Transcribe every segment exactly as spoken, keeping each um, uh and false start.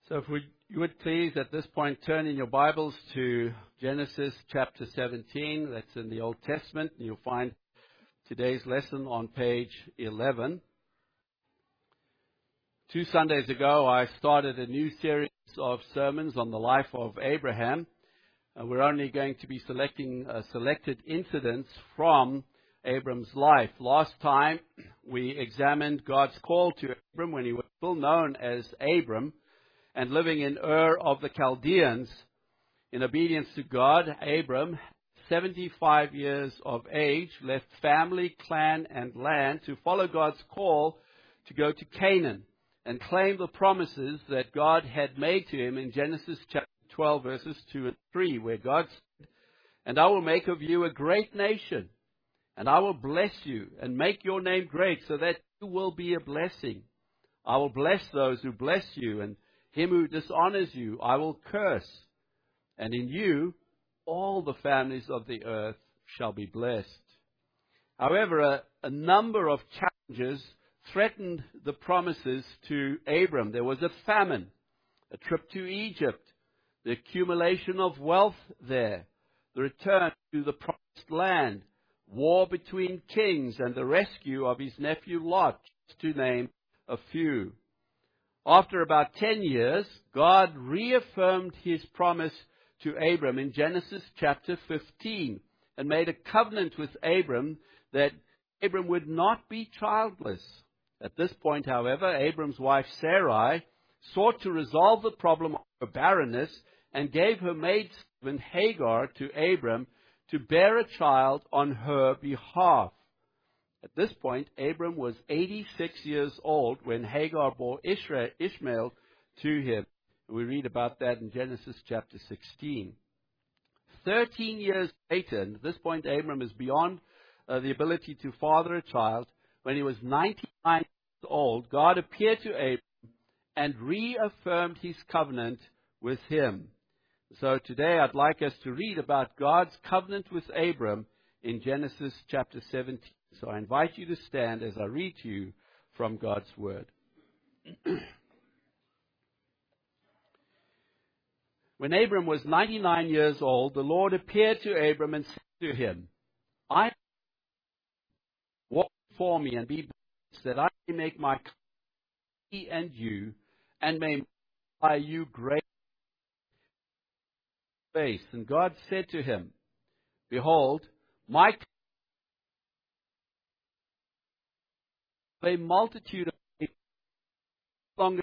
So if we, you would please at this point turn in your Bibles to Genesis chapter seventeen. That's in the Old Testament. And you'll find today's lesson on page eleven. Two Sundays ago, I started a new series of sermons on the life of Abraham. Uh, we're only going to be selecting uh, selected incidents from Abram's life. Last time, we examined God's call to Abram when he was still known as Abram, and living in Ur of the Chaldeans. In obedience to God, Abram, seventy-five years of age, left family, clan, and land to follow God's call to go to Canaan and claim the promises that God had made to him in Genesis chapter twelve, verses two and three, where God said, "And I will make of you a great nation, and I will bless you and make your name great so that you will be a blessing. I will bless those who bless you, and him who dishonors you I will curse. And in you all the families of the earth shall be blessed." However, a, a number of challenges threatened the promises to Abram. There was a famine, a trip to Egypt, the accumulation of wealth there, the return to the promised land, war between kings, and the rescue of his nephew Lot, just to name a few. After about ten years, God reaffirmed his promise to Abram in Genesis chapter fifteen and made a covenant with Abram that Abram would not be childless. At this point, however, Abram's wife Sarai sought to resolve the problem of her barrenness and gave her maidservant Hagar to Abram to bear a child on her behalf. At this point, Abram was eighty-six years old when Hagar bore Ishmael to him. We read about that in Genesis chapter sixteen. Thirteen years later, and at this point Abram is beyond uh, the ability to father a child, when he was ninety-nine years old, God appeared to Abram and reaffirmed his covenant with him. So today I'd like us to read about God's covenant with Abram in Genesis chapter seventeen. So I invite you to stand as I read to you from God's Word. When Abram was ninety-nine years old, the Lord appeared to Abram and said to him, "I walk before me and be blessed, that I may make my covenant and you, and may multiply you great face." And God said to him, "Behold, my a multitude of people, longer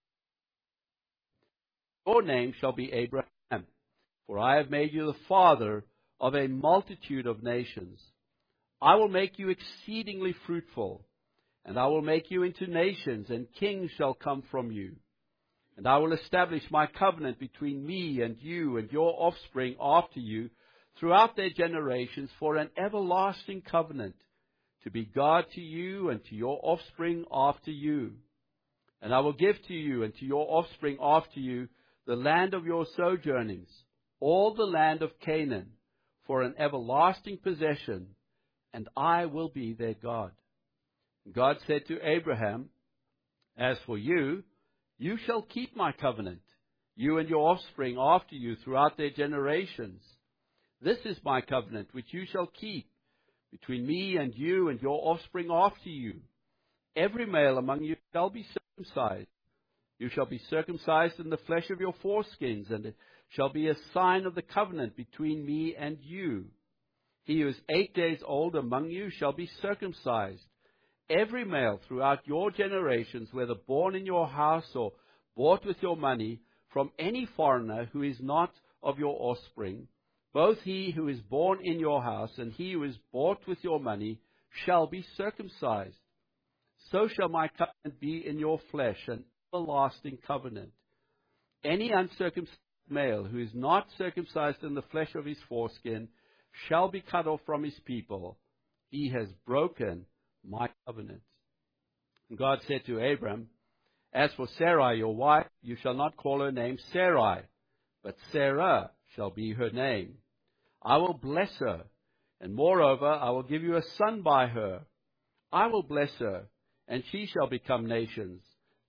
your name shall be Abraham, for I have made you the father of a multitude of nations. I will make you exceedingly fruitful, and I will make you into nations, and kings shall come from you. And I will establish my covenant between me and you and your offspring after you throughout their generations for an everlasting covenant, to be God to you and to your offspring after you. And I will give to you and to your offspring after you the land of your sojournings, all the land of Canaan, for an everlasting possession, and I will be their God." And God said to Abraham, "As for you, you shall keep my covenant, you and your offspring after you throughout their generations. This is my covenant which you shall keep between me and you and your offspring after you. Every male among you shall be circumcised. You shall be circumcised in the flesh of your foreskins, and it shall be a sign of the covenant between me and you. He who is eight days old among you shall be circumcised. Every male throughout your generations, whether born in your house or bought with your money, from any foreigner who is not of your offspring, both he who is born in your house and he who is bought with your money shall be circumcised. So shall my covenant be in your flesh, an everlasting covenant. Any uncircumcised male who is not circumcised in the flesh of his foreskin shall be cut off from his people. He has broken my covenant." And God said to Abram, "As for Sarai, your wife, you shall not call her name Sarai, but Sarah shall be her name. I will bless her, and moreover, I will give you a son by her. I will bless her, and she shall become nations.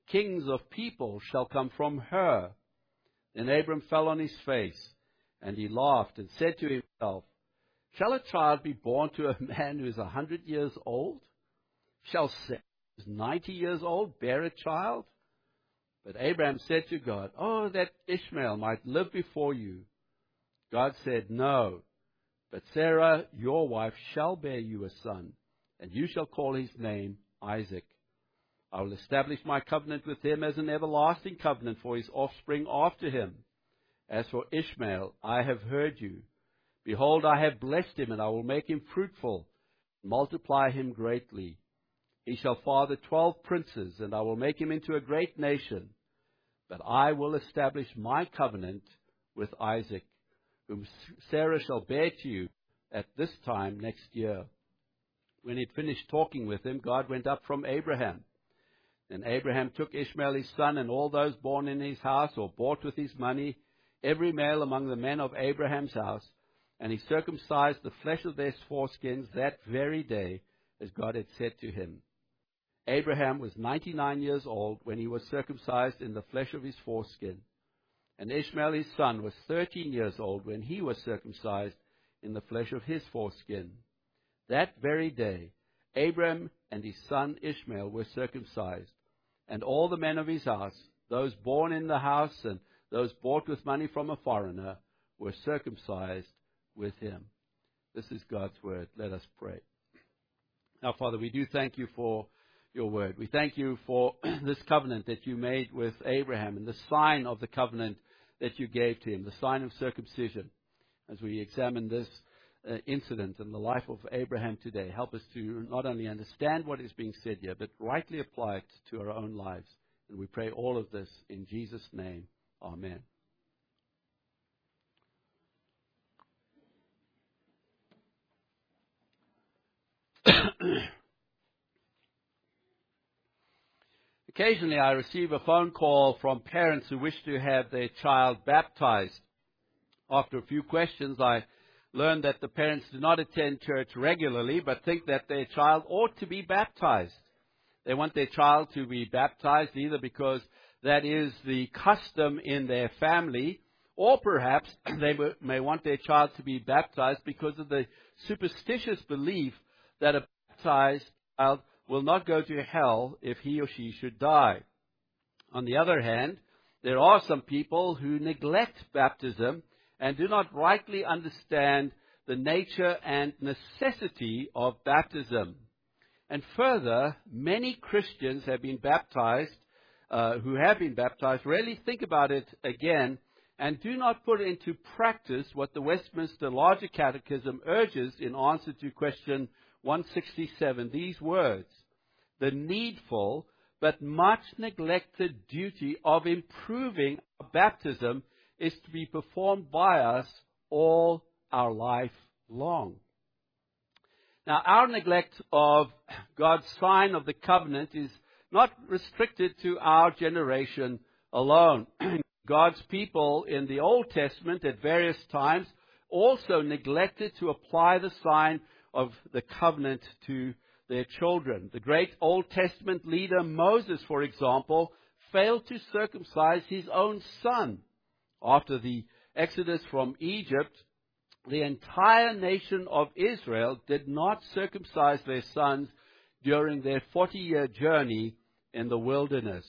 kings of people shall come from her. Then Abram fell on his face, and he laughed, and said to himself, Shall a child be born to a man who is a hundred years old? Shall Sarah, who is ninety years old, bear a child? But Abraham said to God, Oh, that Ishmael might live before you. God said, No, but Sarah, your wife, shall bear you a son, and you shall call his name Isaac. I will establish my covenant with him as an everlasting covenant for his offspring after him. As for Ishmael, I have heard you. Behold, I have blessed him, and I will make him fruitful, multiply him greatly. He shall father twelve princes, and I will make him into a great nation. But I will establish my covenant with Isaac, whom Sarah shall bear to you at this time next year. When he had finished talking with him, God went up from Abraham. Then Abraham took Ishmael his son, and all those born in his house or bought with his money, every male among the men of Abraham's house, and he circumcised the flesh of their foreskins that very day, as God had said to him. Abraham was ninety-nine years old when he was circumcised in the flesh of his foreskin. And Ishmael his son was thirteen years old when he was circumcised in the flesh of his foreskin. That very day, Abraham and his son Ishmael were circumcised, and all the men of his house, those born in the house and those bought with money from a foreigner, were circumcised with him. This is God's word. Let us pray. Now, Father, we do thank you for your word. We thank you for this covenant that you made with Abraham and the sign of the covenant that you gave to him, the sign of circumcision. As we examine this uh, incident in the life of Abraham today, help us to not only understand what is being said here, but rightly apply it to our own lives. And we pray all of this in Jesus' name. Amen. Occasionally I receive a phone call from parents who wish to have their child baptized. After a few questions, I learn that the parents do not attend church regularly, but think that their child ought to be baptized. They want their child to be baptized either because that is the custom in their family, or perhaps they may want their child to be baptized because of the superstitious belief that a baptized child will not go to hell if he or she should die. On the other hand, there are some people who neglect baptism and do not rightly understand the nature and necessity of baptism. And further, many Christians have been baptized, uh, who have been baptized, really think about it again and do not put into practice what the Westminster Larger Catechism urges in answer to question one sixty-seven, these words: the needful but much neglected duty of improving our baptism is to be performed by us all our life long. Now, our neglect of God's sign of the covenant is not restricted to our generation alone. God's people in the Old Testament at various times also neglected to apply the sign of the covenant to their children. The great Old Testament leader Moses, for example, failed to circumcise his own son. After the exodus from Egypt, the entire nation of Israel did not circumcise their sons during their forty-year journey in the wilderness.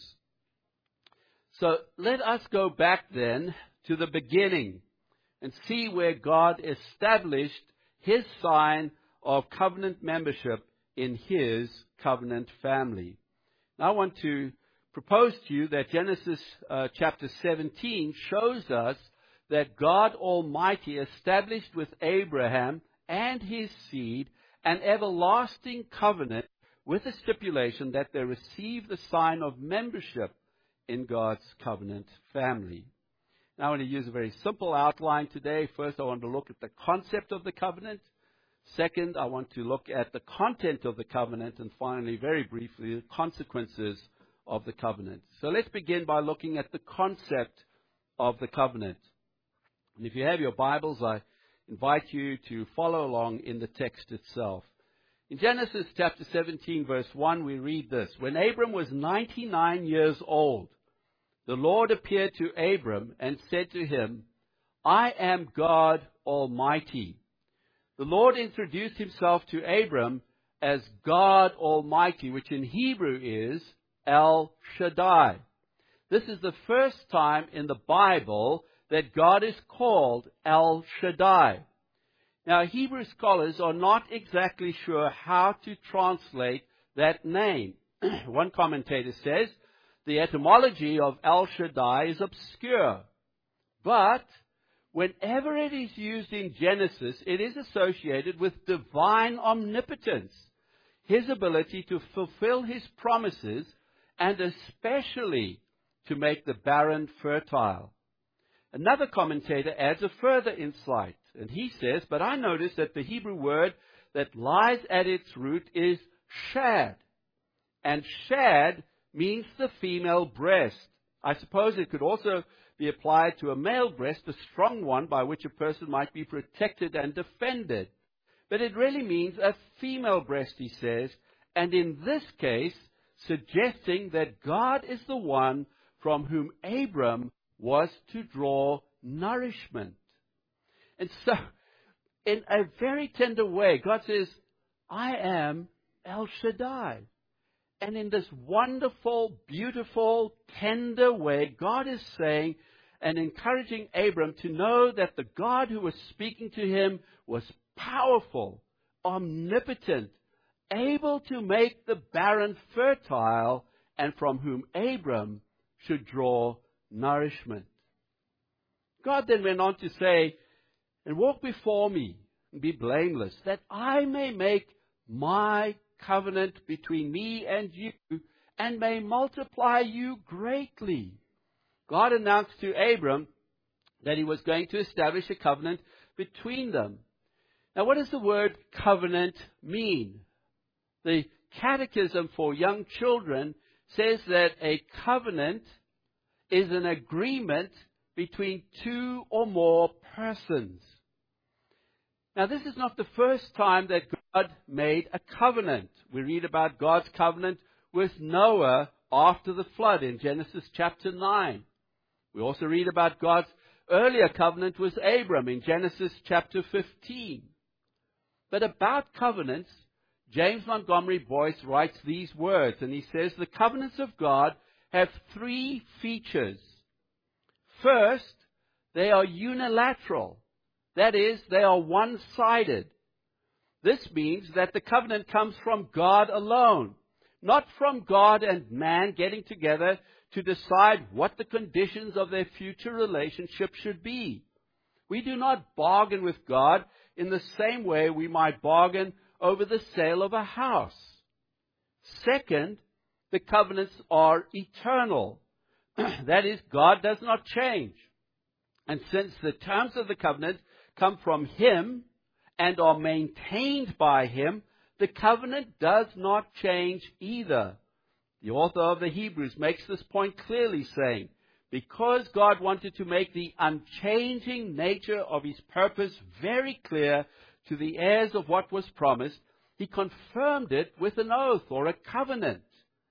So let us go back then to the beginning and see where God established his sign of covenant membership in his covenant family. Now I want to propose to you that Genesis uh, chapter seventeen shows us that God Almighty established with Abraham and his seed an everlasting covenant with a stipulation that they receive the sign of membership in God's covenant family. Now I want to use a very simple outline today. First, I want to look at the concept of the covenant. Second, I want to look at the content of the covenant. And finally, very briefly, the consequences of the covenant. So let's begin by looking at the concept of the covenant. And if you have your Bibles, I invite you to follow along in the text itself. In Genesis chapter seventeen, verse one, we read this. When Abram was ninety-nine years old, the Lord appeared to Abram and said to him, I am God Almighty. The Lord introduced himself to Abram as God Almighty, which in Hebrew is El Shaddai. This is the first time in the Bible that God is called El Shaddai. Now, Hebrew scholars are not exactly sure how to translate that name. One commentator says the etymology of El Shaddai is obscure, but whenever it is used in Genesis, it is associated with divine omnipotence, His ability to fulfill His promises, and especially to make the barren fertile. Another commentator adds a further insight, and he says, but I notice that the Hebrew word that lies at its root is shad, and shad means the female breast. I suppose it could also be applied to a male breast, a strong one by which a person might be protected and defended. But it really means a female breast, he says, and in this case, suggesting that God is the one from whom Abram was to draw nourishment. And so, in a very tender way, God says, I am El Shaddai. And in this wonderful, beautiful, tender way, God is saying and encouraging Abram to know that the God who was speaking to him was powerful, omnipotent, able to make the barren fertile, and from whom Abram should draw nourishment. God then went on to say, and walk before me and be blameless, that I may make my covenant between me and you, and may multiply you greatly. God announced to Abram that He was going to establish a covenant between them. Now, what does the word covenant mean? The Catechism for Young Children says that a covenant is an agreement between two or more persons. Now, this is not the first time that God made a covenant. We read about God's covenant with Noah after the flood in Genesis chapter nine. We also read about God's earlier covenant with Abram in Genesis chapter fifteen. But about covenants, James Montgomery Boyce writes these words, and he says, the covenants of God have three features. First, they are unilateral. That is, they are one-sided. This means that the covenant comes from God alone, not from God and man getting together to decide what the conditions of their future relationship should be. We do not bargain with God in the same way we might bargain over the sale of a house. Second, the covenants are eternal. That is, God does not change. And since the terms of the covenant come from Him and are maintained by Him, the covenant does not change either. The author of the Hebrews makes this point clearly, saying, because God wanted to make the unchanging nature of His purpose very clear to the heirs of what was promised, He confirmed it with an oath or a covenant.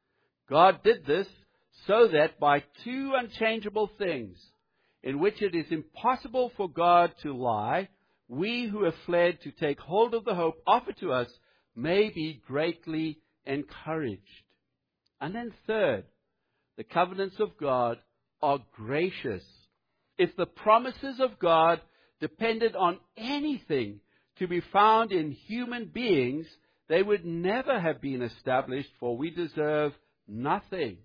God did this so that by two unchangeable things, in which it is impossible for God to lie, we who have fled to take hold of the hope offered to us may be greatly encouraged. And then third, the covenants of God are gracious. If the promises of God depended on anything to be found in human beings, they would never have been established, for we deserve nothing.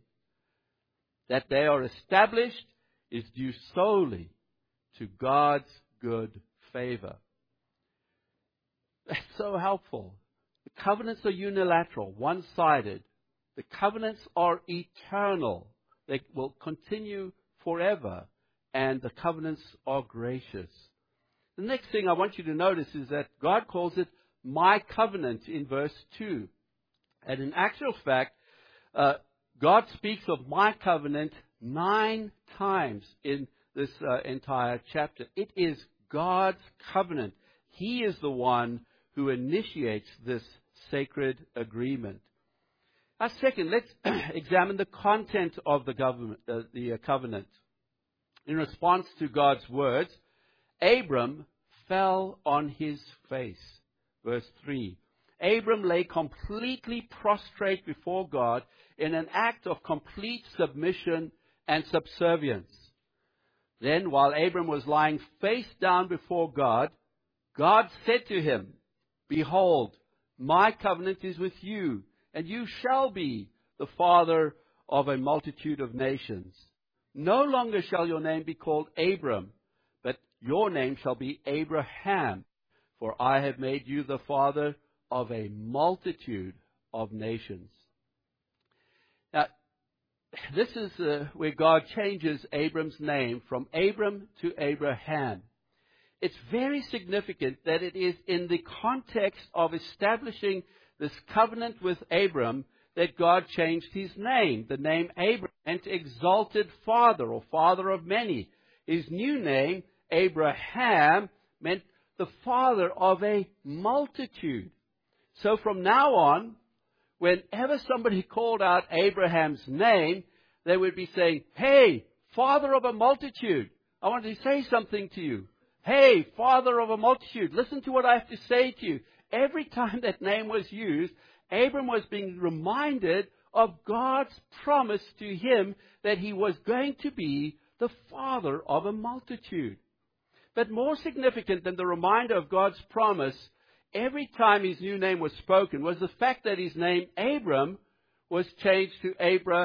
That they are established is due solely to God's good favor. That's so helpful. The covenants are unilateral, one-sided. The covenants are eternal. They will continue forever. And the covenants are gracious. The next thing I want you to notice is that God calls it my covenant in verse two. And in actual fact, uh, God speaks of my covenant nine times in this uh, entire chapter. It is God's covenant. He is the one who initiates this sacred agreement. Now, second, let's examine the content of the, government, uh, the uh, covenant. In response to God's words, Abram fell on his face. Verse three. Abram lay completely prostrate before God in an act of complete submission and subservience. Then, while Abram was lying face down before God, God said to him, "Behold, my covenant is with you, and you shall be the father of a multitude of nations. No longer shall your name be called Abram, but your name shall be Abraham, for I have made you the father of a multitude of nations." Now, this is uh, where God changes Abram's name from Abram to Abraham. It's very significant that it is in the context of establishing this covenant with Abram that God changed his name. The name Abram meant exalted father or father of many. His new name, Abraham, meant the father of a multitude. So from now on, whenever somebody called out Abraham's name, they would be saying, "Hey, father of a multitude, I want to say something to you. Hey, father of a multitude, listen to what I have to say to you." Every time that name was used, Abram was being reminded of God's promise to him that he was going to be the father of a multitude. But more significant than the reminder of God's promise, every time his new name was spoken, was the fact that his name, Abram, was changed to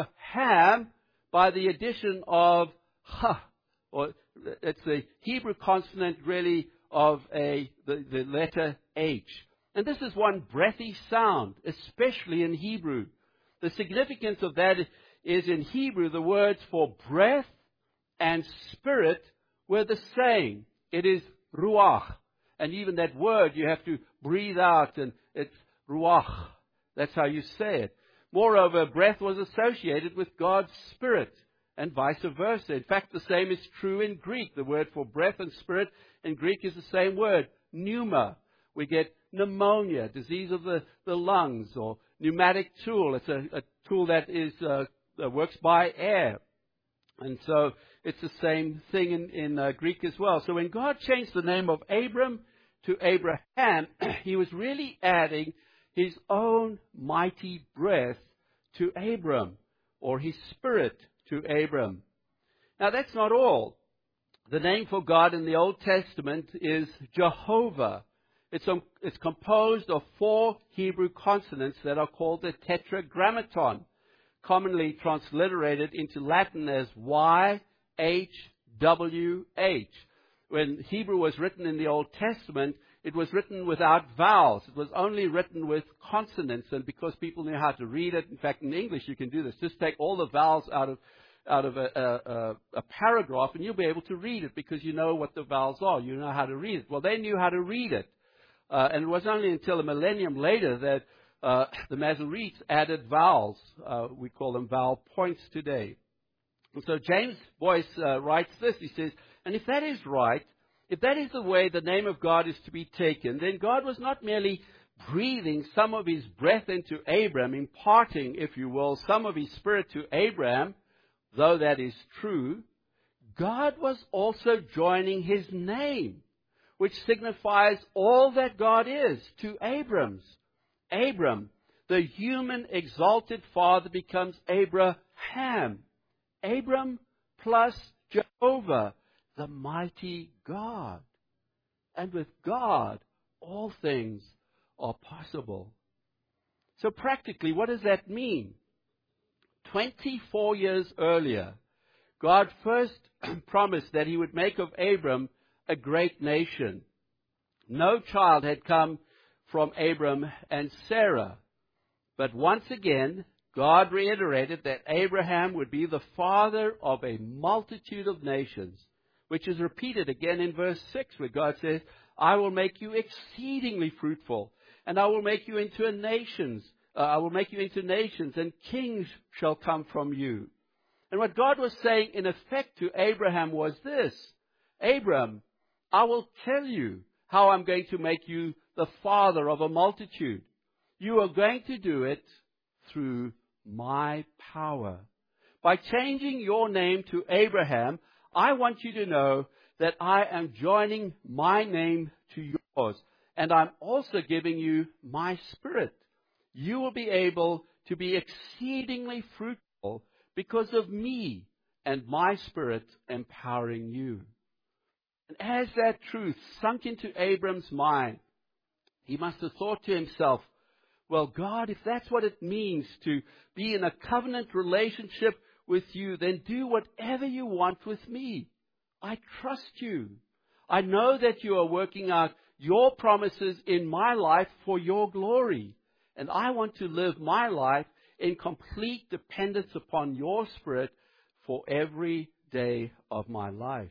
Abraham by the addition of ha, or it's the Hebrew consonant really of a the, the letter H. And this is one breathy sound, especially in Hebrew. The significance of that is in Hebrew, the words for breath and spirit were the same. It is ruach. And even that word you have to breathe out, and it's ruach. That's how you say it. Moreover, breath was associated with God's Spirit, and vice versa. In fact, the same is true in Greek. The word for breath and spirit in Greek is the same word, pneuma. We get pneumonia, disease of the, the lungs, or pneumatic tool. It's a, a tool that is uh, that works by air. And so it's the same thing in, in uh, Greek as well. So when God changed the name of Abram to Abraham, he was really adding his own mighty breath to Abram, or his spirit to Abram. Now that's not all. The name for God in the Old Testament is Jehovah. It's, um, it's composed of four Hebrew consonants that are called the Tetragrammaton, commonly transliterated into Latin as Y H W H. When Hebrew was written in the Old Testament, it was written without vowels. It was only written with consonants, and because people knew how to read it, in fact, in English you can do this. Just take all the vowels out of out of a, a, a paragraph, and you'll be able to read it because you know what the vowels are. You know how to read it. Well, they knew how to read it. Uh, and it was only until a millennium later that uh, the Masoretes added vowels. Uh, we call them vowel points today. And so James Boyce uh, writes this. He says, and if that is right, if that is the way the name of God is to be taken, then God was not merely breathing some of his breath into Abram, imparting, if you will, some of his spirit to Abraham, though that is true, God was also joining his name, which signifies all that God is, to Abram's. Abram, the human exalted father, becomes Abraham. Abram plus Jehovah, the mighty God. And with God, all things are possible. So practically, what does that mean? twenty-four years earlier, God first promised that he would make of Abram a great nation. No child had come from Abram and Sarah. But once again, God reiterated that Abraham would be the father of a multitude of nations, which is repeated again in verse six, where God says, I will make you exceedingly fruitful, and I will make you into a nations. Uh, I will make you into nations, and kings shall come from you. And what God was saying in effect to Abraham was this: Abram, I will tell you how I'm going to make you the father of a multitude. You are going to do it through my power. By changing your name to Abraham, I want you to know that I am joining my name to yours, and I'm also giving you my Spirit. You will be able to be exceedingly fruitful because of me and my Spirit empowering you. And as that truth sunk into Abram's mind, he must have thought to himself, well, God, if that's what it means to be in a covenant relationship with you, then do whatever you want with me. I trust you. I know that you are working out your promises in my life for your glory. And I want to live my life in complete dependence upon your Spirit for every day of my life.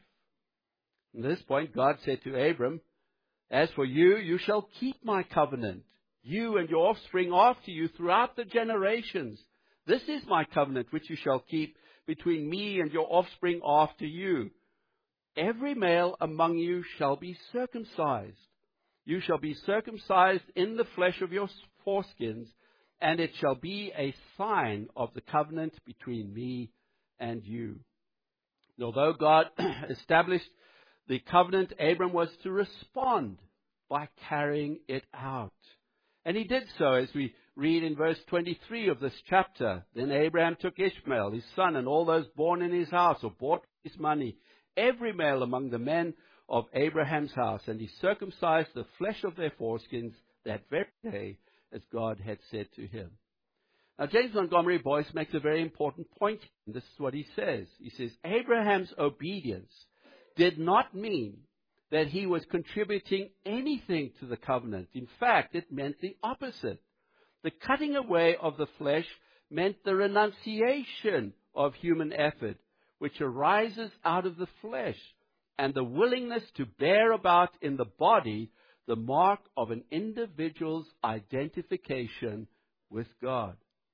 At this point, God said to Abram, as for you, you shall keep my covenant, you and your offspring after you throughout the generations. This is my covenant which you shall keep between me and your offspring after you. Every male among you shall be circumcised. You shall be circumcised in the flesh of your foreskins, and it shall be a sign of the covenant between me and you. Although God established the covenant, Abram was to respond by carrying it out. And he did so, as we read in verse twenty-three of this chapter. Then Abraham took Ishmael, his son, and all those born in his house or bought with his money, every male among the men of Abraham's house, and he circumcised the flesh of their foreskins that very day, as God had said to him. Now, James Montgomery Boyce makes a very important point. This is what he says. He says, Abraham's obedience did not mean that he was contributing anything to the covenant. In fact, it meant the opposite. The cutting away of the flesh meant the renunciation of human effort, which arises out of the flesh, and the willingness to bear about in the body the mark of an individual's identification with God.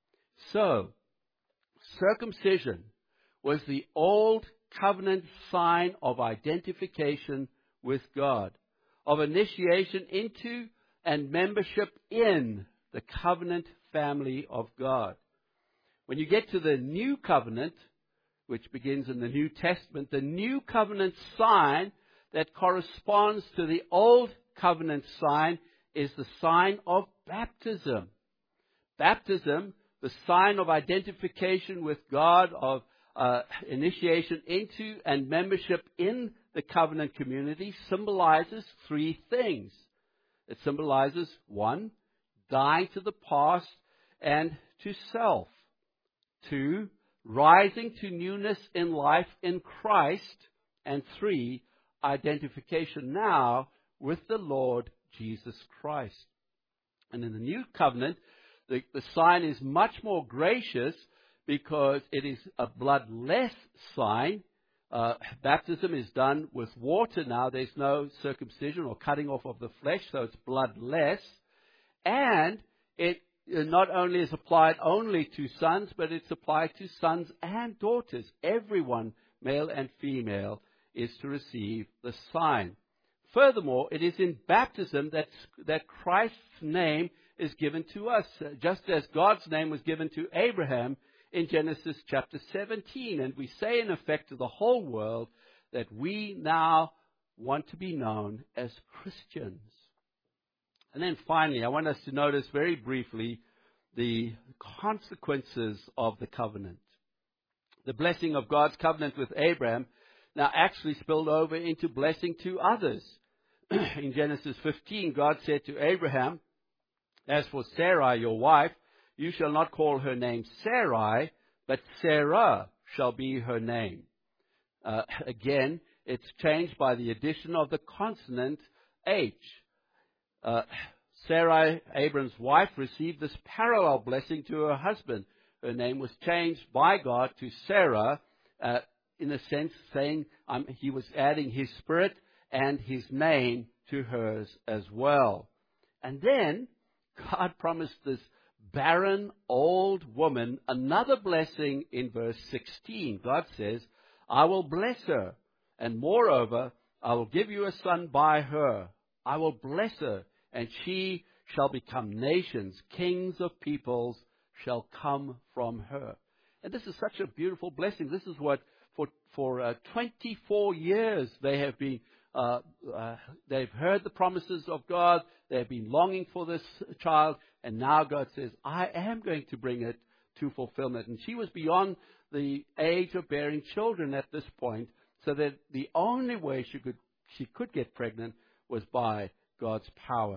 So, circumcision was the old covenant sign of identification with God, of initiation into and membership in the covenant family of God. When you get to the new covenant, which begins in the New Testament, the new covenant sign that corresponds to the old covenant sign is the sign of baptism. Baptism, the sign of identification with God, of uh, initiation into and membership in the covenant community, symbolizes three things. It symbolizes, one, dying to the past and to self. Two, rising to newness in life in Christ. And three, identification now with the Lord Jesus Christ. And in the new covenant, the, the sign is much more gracious because it is a bloodless sign. Uh, baptism is done with water now. There's no circumcision or cutting off of the flesh, so it's bloodless. And it not only is applied only to sons, but it's applied to sons and daughters. Everyone, male and female, is to receive the sign. Furthermore, it is in baptism that, that Christ's name is given to us, just as God's name was given to Abraham in Genesis chapter seventeen. And we say, in effect, to the whole world that we now want to be known as Christians. And then finally, I want us to notice very briefly the consequences of the covenant. The blessing of God's covenant with Abraham now actually spilled over into blessing to others. In Genesis fifteen, God said to Abraham, as for Sarai, your wife, you shall not call her name Sarai, but Sarah shall be her name. Uh, again, it's changed by the addition of the consonant H. Uh, Sarai, Abram's wife, received this parallel blessing to her husband. Her name was changed by God to Sarah, uh, in a sense saying um, he was adding his spirit and his name to hers as well. And then God promised this barren old woman another blessing in verse sixteen. God says, I will bless her, and moreover, I will give you a son by her. I will bless her, and she shall become nations. Kings of peoples shall come from her. And this is such a beautiful blessing. This is what for for uh, twenty-four years they have been. Uh, uh, they've heard the promises of God. They've been longing for this child, and now God says, "I am going to bring it to fulfillment." And she was beyond the age of bearing children at this point, so that the only way she could she could get pregnant was by God's power.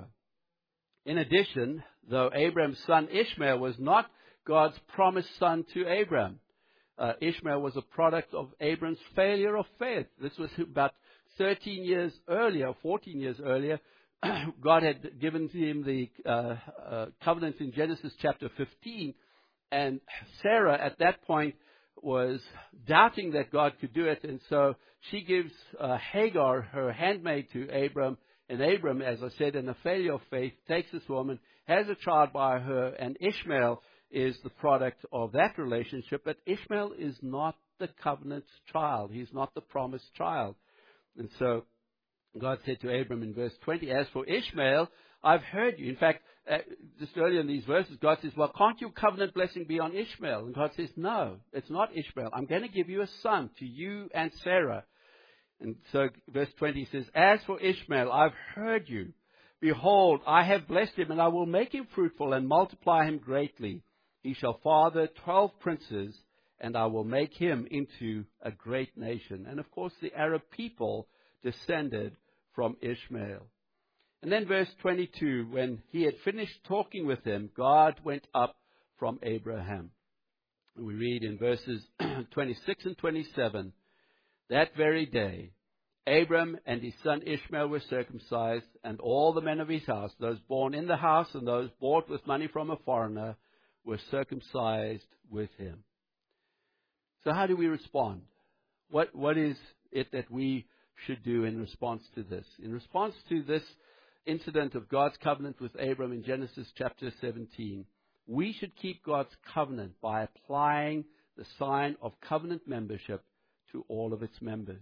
In addition, though Abraham's son Ishmael was not God's promised son to Abraham, uh, Ishmael was a product of Abraham's failure of faith. This was about thirteen years earlier, fourteen years earlier. God had given him the uh, uh, covenant in Genesis chapter fifteen, and Sarah at that point was doubting that God could do it, and so she gives uh, Hagar, her handmaid, to Abram, and Abram, as I said, in a failure of faith, takes this woman, has a child by her, and Ishmael is the product of that relationship, but Ishmael is not the covenant child. He's not the promised child. And so God said to Abram in verse twenty, "As for Ishmael, I've heard you." In fact, uh, just earlier in these verses, God says, "Well, can't your covenant blessing be on Ishmael?" And God says, "No, it's not Ishmael. I'm going to give you a son to you and Sarah." And so verse twenty says, "As for Ishmael, I've heard you. Behold, I have blessed him, and I will make him fruitful and multiply him greatly. He shall father twelve princes, and I will make him into a great nation." And of course, the Arab people descended from Ishmael. And then verse twenty-two, when he had finished talking with him, God went up from Abraham. We read in verses twenty-six and twenty-seven, "That very day, Abram and his son Ishmael were circumcised, and all the men of his house, those born in the house and those bought with money from a foreigner, were circumcised with him." So how do we respond? What What is it that we should do in response to this? In response to this incident of God's covenant with Abram in Genesis chapter seventeen, we should keep God's covenant by applying the sign of covenant membership to all of its members.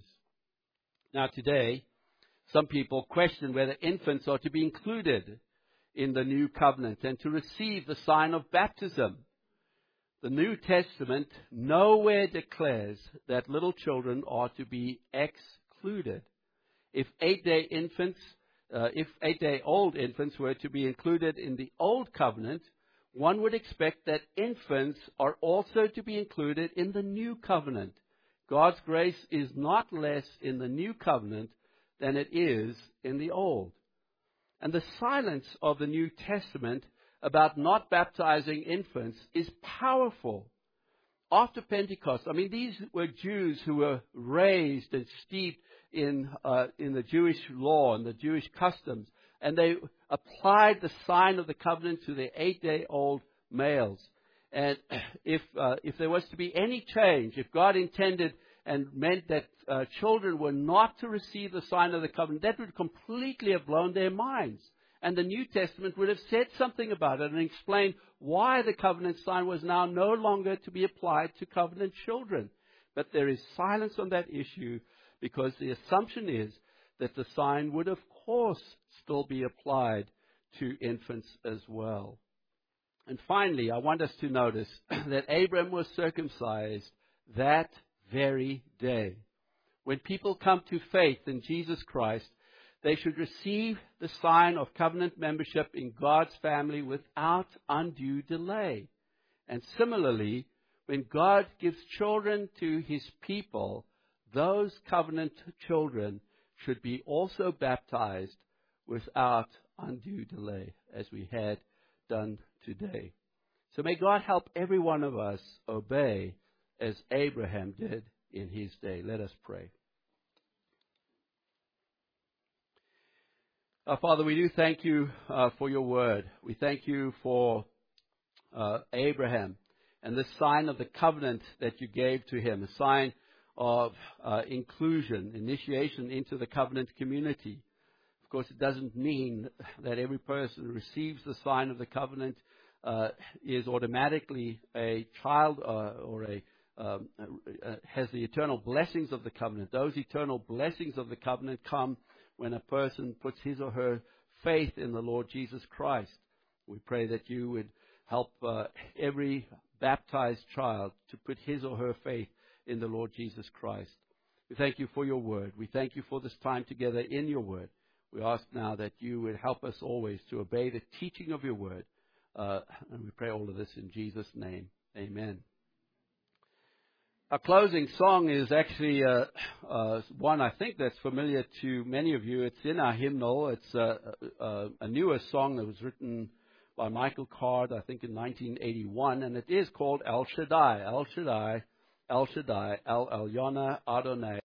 Now today, some people question whether infants are to be included in the new covenant and to receive the sign of baptism. The New Testament nowhere declares that little children are to be excluded. If eight-day infants, uh, if eight-day-old infants were to be included in the Old Covenant, one would expect that infants are also to be included in the New Covenant. God's grace is not less in the New Covenant than it is in the Old. And the silence of the New Testament about not baptizing infants is powerful. After Pentecost, I mean, these were Jews who were raised and steeped in uh, in the Jewish law and the Jewish customs, and they applied the sign of the covenant to their eight-day-old males. And if uh, if there was to be any change, if God intended and meant that uh, children were not to receive the sign of the covenant, that would completely have blown their minds. And the New Testament would have said something about it and explained why the covenant sign was now no longer to be applied to covenant children. But there is silence on that issue because the assumption is that the sign would, of course, still be applied to infants as well. And finally, I want us to notice that Abram was circumcised that very day. When people come to faith in Jesus Christ, they should receive the sign of covenant membership in God's family without undue delay. And similarly, when God gives children to his people, those covenant children should be also baptized without undue delay, as we had done today. So may God help every one of us obey as Abraham did in his day. Let us pray. Uh, Father, we do thank you uh, for your word. We thank you for uh, Abraham and the sign of the covenant that you gave to him, a sign of uh, inclusion, initiation into the covenant community. Of course, it doesn't mean that every person who receives the sign of the covenant uh, is automatically a child uh, or a um, uh, has the eternal blessings of the covenant. Those eternal blessings of the covenant come when a person puts his or her faith in the Lord Jesus Christ. We pray that you would help uh, every baptized child to put his or her faith in the Lord Jesus Christ. We thank you for your word. We thank you for this time together in your word. We ask now that you would help us always to obey the teaching of your word. Uh, and we pray all of this in Jesus' name. Amen. Our closing song is actually uh, uh, one I think that's familiar to many of you. It's in our hymnal. It's uh, uh, a newer song that was written by Michael Card, I think in nineteen eighty-one, and it is called El Shaddai. El Shaddai, El Shaddai, El Elyon Adonai.